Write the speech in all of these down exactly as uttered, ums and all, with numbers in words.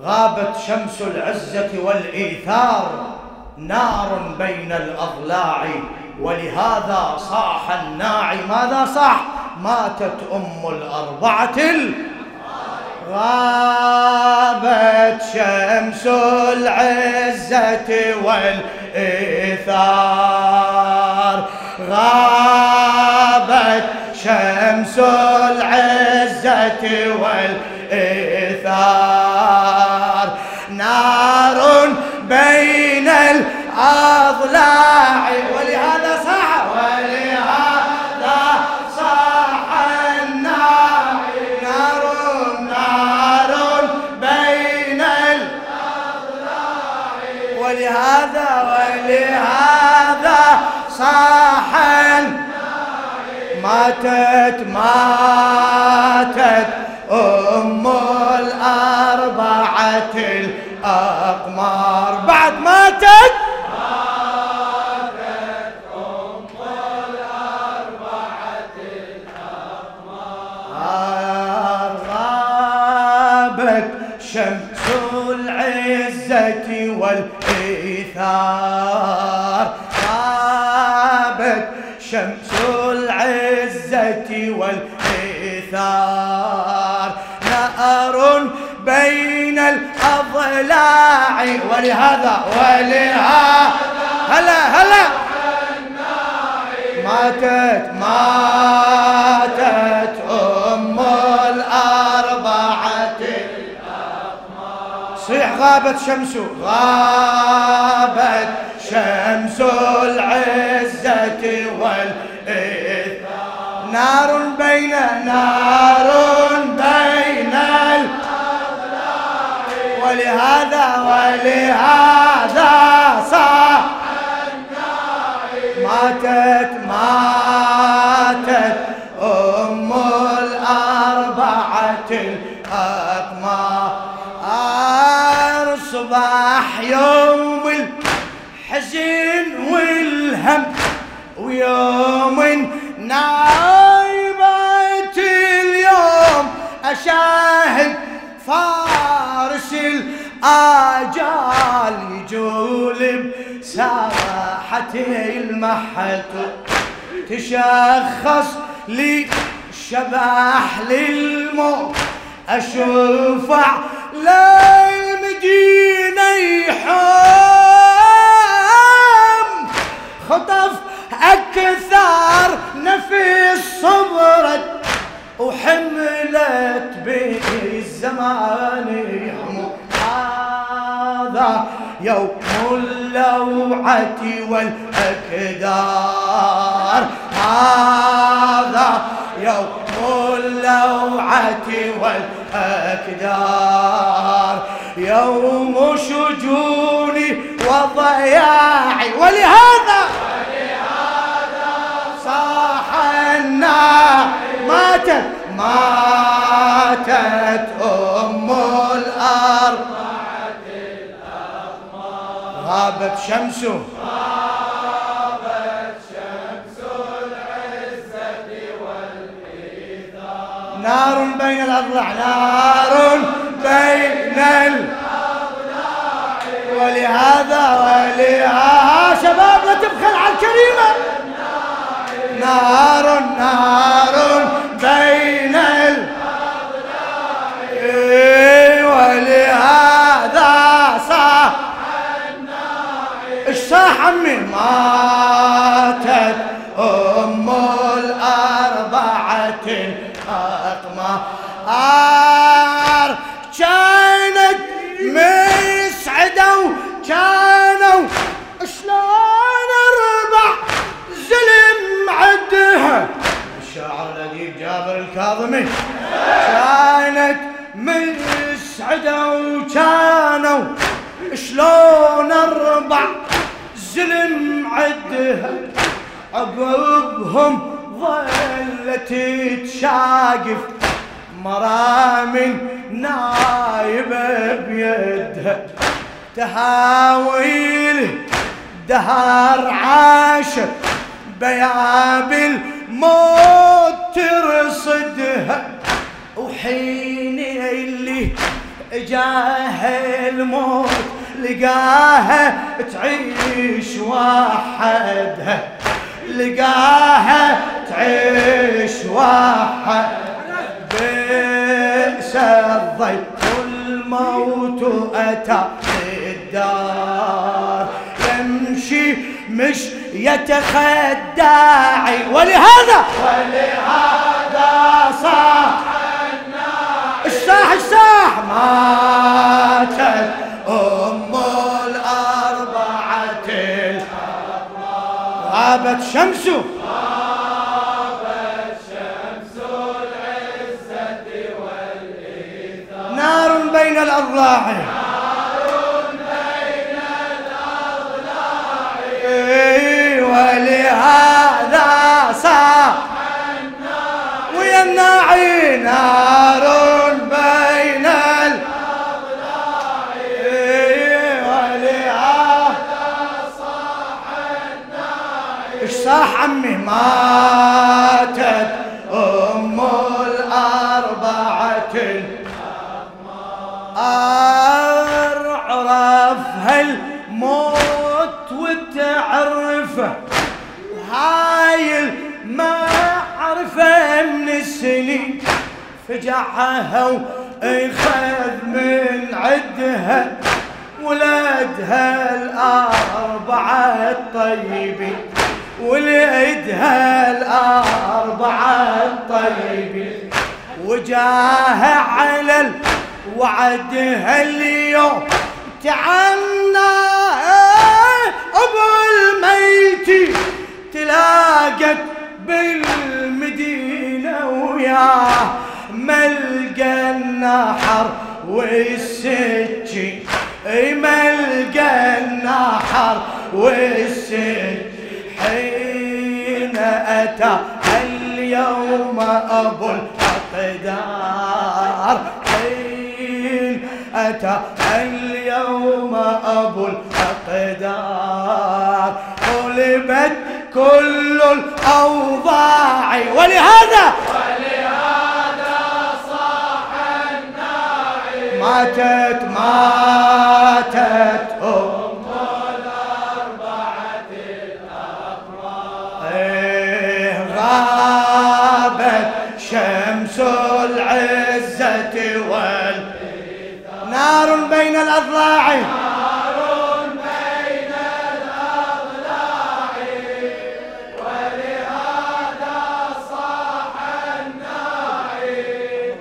غابت شمس العزة والإيثار، نار بين الأضلاع، ولهذا صاح الناعي. ماذا صاح؟ ماتت أم الأربعة. غابت شمس العزة والإيثار، غابت شمس العزة والإيثار، نار بين الأضلاع، ولهذا صاح ولهذا صاح الناعي. نار نار بين الأضلاع، ولهذا ولهذا صاح الناعي. ماتت ماتت أم الأربعة الأقمار. بعد ماتت ماتت أم الأربعة الأقمار. غابت شمس العزة والإيثار، غابت شمس العزة والإيثار، نار بين الأضلاع، ولهذا ولهذا هلا هلا ماتت ماتت أم الأربعة الأقمار. صيح غابت شمس، غابت شمس العزة والإيثار، نار بين نار بين الأضلاع، ولهذا ولهذا صاح الناعي. ماتت ماتت أم الأربعة الأقمار. صباح يوم الحزن والهم، ويوم نايمة اليوم أشاهد فارس الآجال يجولب ساحة المحل، تشخص لي شبح للموت، أشفع للمدينة يحوم، خطف أكثر نفس صبرت، وحملت به الزمان يهمه. هذا يوم اللوعة والأكدار، هذا يوم اللوعة والأكدار، يوم شجوني وضياعي، ولهذا ولهذا صاح الناعي. ماتت ماتت أم الأربعة الأقمار. غابت شمسه، غابت شمس العزة والإيثار، نار بين الأضلاع، نار بين الأضلاع، ولهذا ولهذا شباب لا تبخل على الكريمة. نار نار بين الأضلاع، ولهذا صاح الناعي. ايش صاح عمي؟ ماتت أم الأربعة الأقمار، كانت مسعدة وكانوا شلون أربع زلم عدها. الشاعر الأديب جابر الكاظمي، كانت مسعدة وكانوا شلون أربع زلم عدها، عقبهم ظلت تشاقف مرامن نايبة بيدها، تهاويل دهر عاشت بياب الموت ترصدها، وحين اللي جاه الموت لقاها تعيش وحدها، لقاها تعيش وحدها. بئس الضيف والموت أتى الدار، يمشي مش يتخداعي، ولهذا ولهذا صاح الناعي. الساح الساح ماتت أم الأربعة غابت شمسه، غابت شمس العزة والإيثار، نار بين الأضلاع، نار بين الأضلاع، ولهذا صاح الناعي. ويا الناعي نار بين الأضلاع، ولهذا صاح الناعي. ايش صاح عمي؟ ماتت أم الأربعة أعرف هالموت وتعرفه، هاي المعرفة من السنين فجعها وإخذ من عدها ولادها الأربعة الطيبين، ولادها الأربعة الطيبين، وجاها على وعدها اليوم تعنى أبو الميت، تلاقت بالمدينة وياه ملقى النحر والسجين، ملقى النحر والسجين. حين أتى اليوم أبو الأقدار، حين أتى اليوم أبو الأقدار، قلبت كل الأوضاع، ولهذا ولهذا صاح الناعي. ماتت ماتت أم الأربعة الأبرار، غابت شمس العزة والإيثار، نار بين الأضلاع، نار بين الأضلاع، ولهذا صاح الناعي.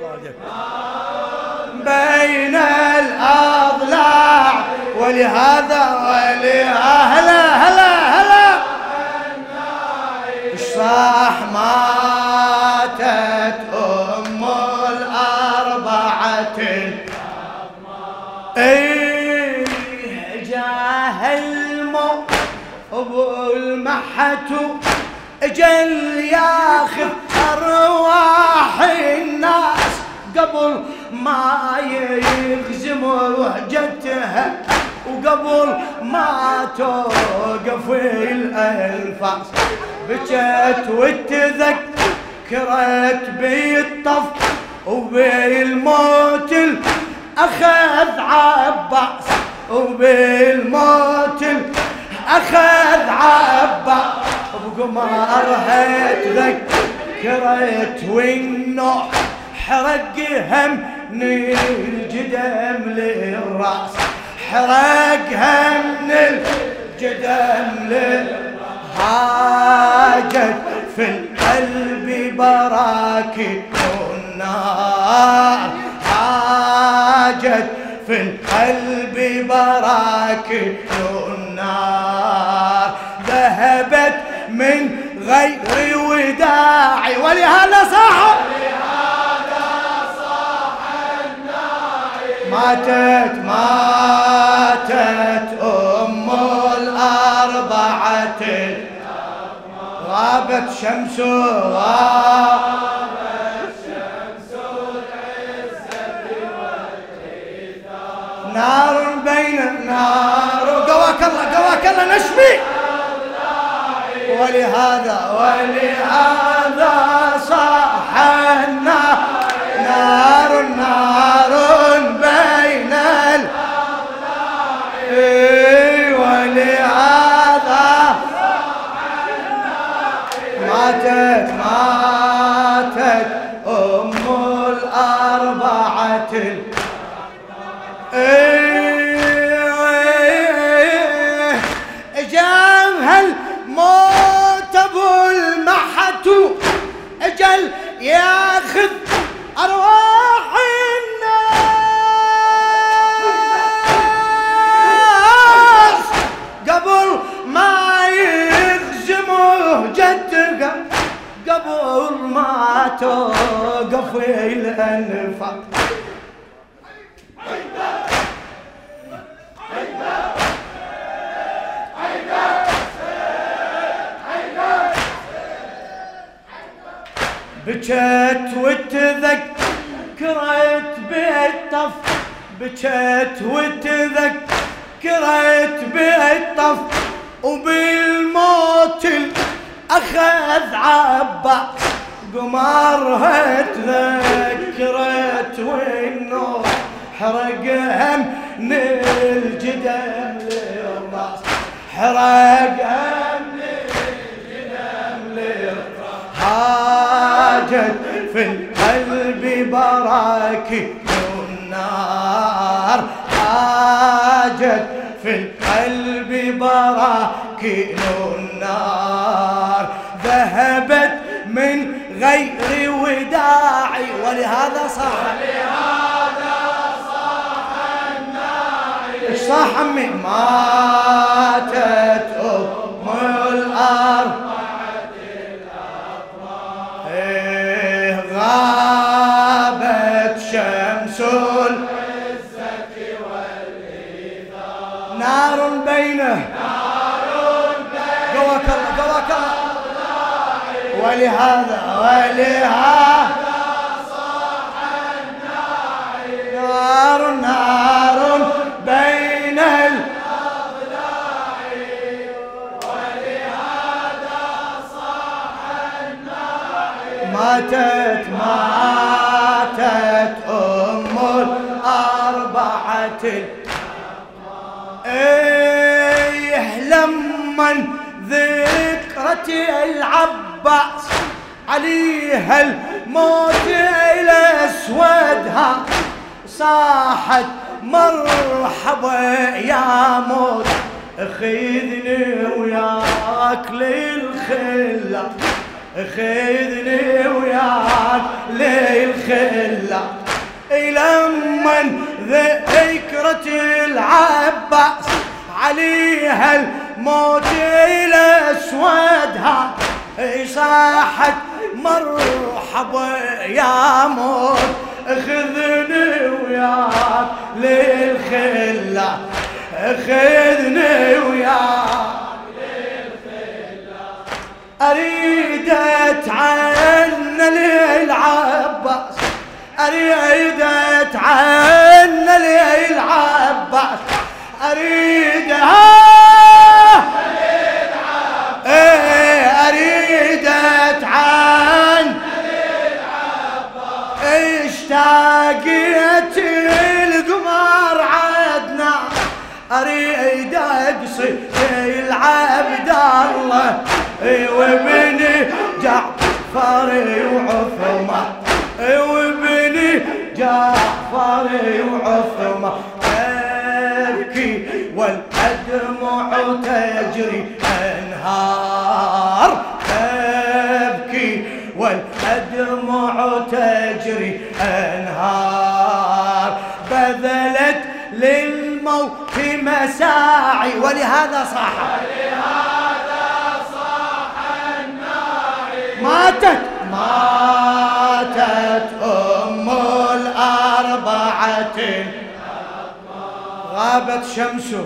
بين الأضلاع، ولهذا ولهذا هلا هلا هلا صاح. ماتت أم الأربعة ايه جاه الموت ابو المحت اجل ياخذ ارواح الناس قبل ما يغزم وهجتها، وقبل ما توقف الانفاس بكت وتذكرت بالطف وبالموت أخذ عباس، وبالموت أخذ عباس، وبقمارها تذكرت والنوح حرقها من الجدم للراس، حرقها من الجدم للراس. هاجت في القلب براكين النار، هاجت في القلب براكين النار، ذهبت من غير وداع، ولهذا صاح ولهذا صاح الناعي. ماتت ماتت أم الأربعة غابت شمس غابت شمس العزة والإيثار، نار بين النار. قواك الله قواك الله نشبي. ولهذا ولهذا صاح النار، نار نار بين قبل ما توقف الأنفاس. بكت وتذكرت بالطف، بكت وتذكرت بالطف، وبالموت أخذ عباس قمرها تذكرت، والنور حرقها من الجدم للراس، حرقها من الجدم للراس. حاجت في القلب براكين النار، حاجت في القلب براكين النار، ذهبت من غير وداعي ولهذا صاح، ولهذا صاح الناعي. ايش صاح عمي؟ ماتت أم الأرض إيه، غابت شمس العزة والإيثار، نار بينه، نار بين قواك الله قواك الله. ولهذا ولهذا صاح الناعي، نار نار بين الأضلاع، ولهذا صاح الناعي. ماتت ماتت أم الأربعة إيه، لمن ذكرت العباس عليها الموت إلى أسودها، صاحت مرحبا يا موت خذني وياك للخلة، خذني وياك للخلة. لمن ذكرت العباس عليها الموت إلى أسودها، صاحت مرحبا يا موت خذني وياك للخلة، خذني وياك للخلة. أريد أتعنى للعباس، أريد أتعنى للعباس، أريدها إيه، أريد أتعنى للعباس. اشتاقت القمر عدنا، أريد أقصد العبد الله وابني جعفر وعثمان، وابني جعفر وعثمان. أبكي والأدمع تجري أنهار، أبكي والأدمع تجري أنهار، بذلت للموت مساعي ولهذا صاح، ولهذا صاح الناعي. ماتت ماتت أم الأربعة غابت شمسه،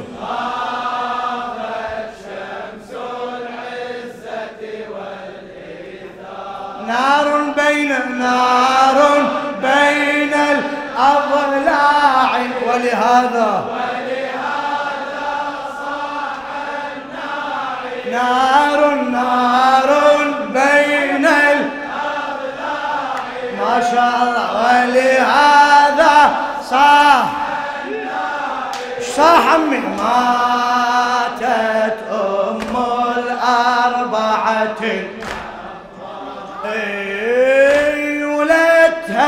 غابت شمس العزة والإيثار، نار بين نار بين الأضلاع ولهذا ولهذا صاح الناعي. نار نار بين الأضلاع، ما شاء الله. ولهذا صاح صاح عمي. ماتت أم الأربعة إيه، ولدها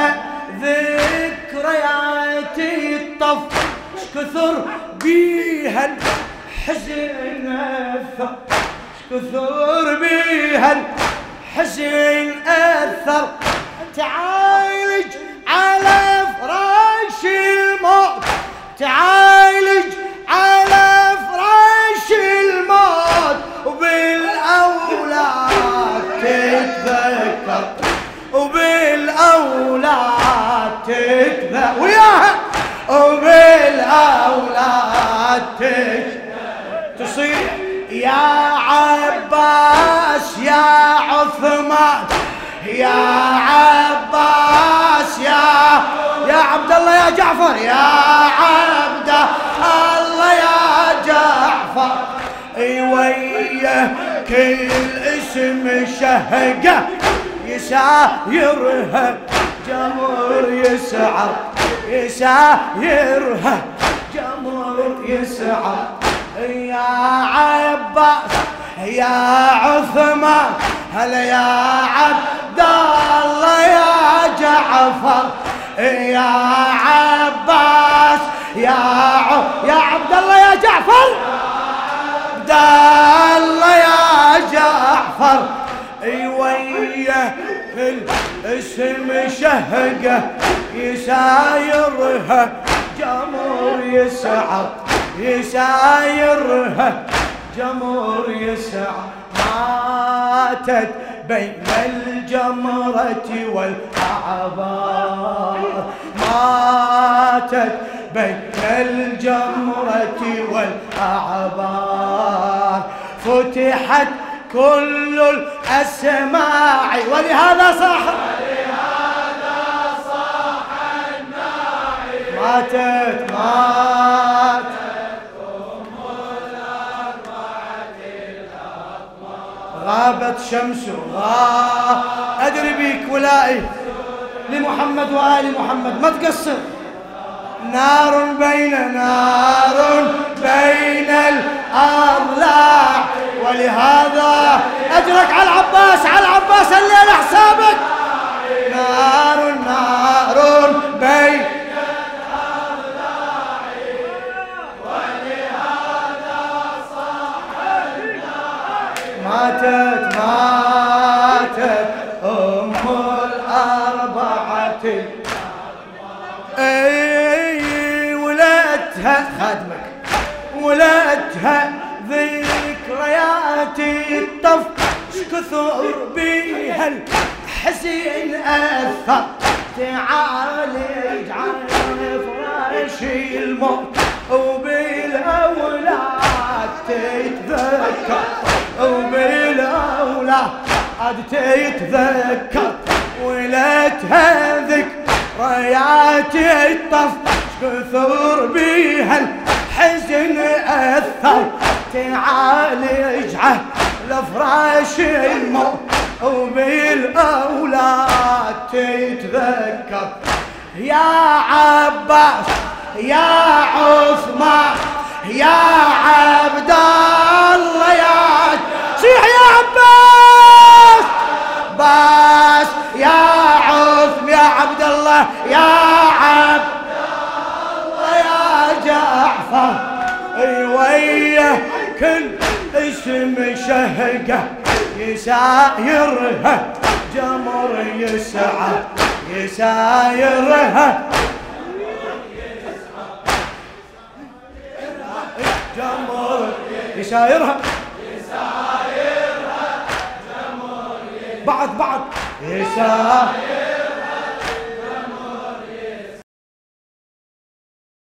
ذكريات الطف، كثر بيها الحزن أثر، كثر بيها الحزن أثر. تعالج على فراش الموت، تعالج على فراش الموت، وبالأولاد تتذكر يا عباس يا عثمان يا عباس يا يا عبد الله يا جعفر يا عبد الله يا جعفر ويا كل اسم شهقه يسايرها جمر يسعر يسايرها جمر يسعر يا عباس يا عثمان هلا يا عبد الله يا جعفر يا عباس يا ع... يا عبد الله يا جعفر عبد الله يا جعفر ويا الاسم شهقه يسايرها جمر يسعر يسايرها جمر يسعر ماتت بين الجمرة والأعبار ماتت بين الجمرة والأعبار فتحت كل الأسماع ولهذا صاح ولهذا صاح الناعي ماتت ماتت أم الأربعة الأقمار غابت شمس غاب أدري بيك ولائي لمحمد وآل محمد ما تقصر نار بين نار بين الأضلاع ولهذا أجرك على العباس على العباس الليل حسابك نار نار بين الأضلاع ولهذا صاح الناعي ماتت ماتت أم الأربعة اي ولدتها خادمك ولدتها ذكريات الطف كثر بيها الحزين اثر تعال اجعل فراش الموت وبالاولاد تتذكر وبالاولاد تتذكر ولدتها ذكريات الطف كثر بيها الحزن أثر تعال اجعل لفراش الموت وبالأولاد تتذكر يا عباس يا عثمان يا عبد الله يا صيح يا عباس باس يا عثمان يا عبد الله يا عبد الله يا جعفر ويا كل اسم شهقه يسايرها جمر يسعى يسايرها جمر يسايرها يسايرها جمر بعد بعد يسايرها